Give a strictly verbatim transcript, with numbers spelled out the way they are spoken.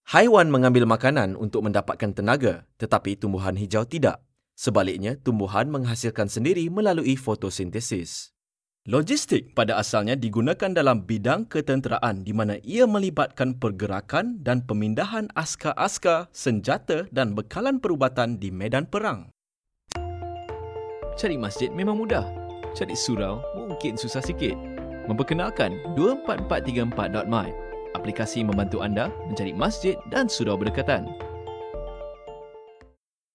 Haiwan mengambil makanan untuk mendapatkan tenaga, tetapi tumbuhan hijau tidak. Sebaliknya, tumbuhan menghasilkan sendiri melalui fotosintesis. Logistik pada asalnya digunakan dalam bidang ketenteraan di mana ia melibatkan pergerakan dan pemindahan askar-askar, senjata dan bekalan perubatan di medan perang. Cari masjid memang mudah. Cari surau mungkin susah sikit. Memperkenalkan dua empat empat tiga empat dot my. Aplikasi membantu anda mencari masjid dan surau berdekatan.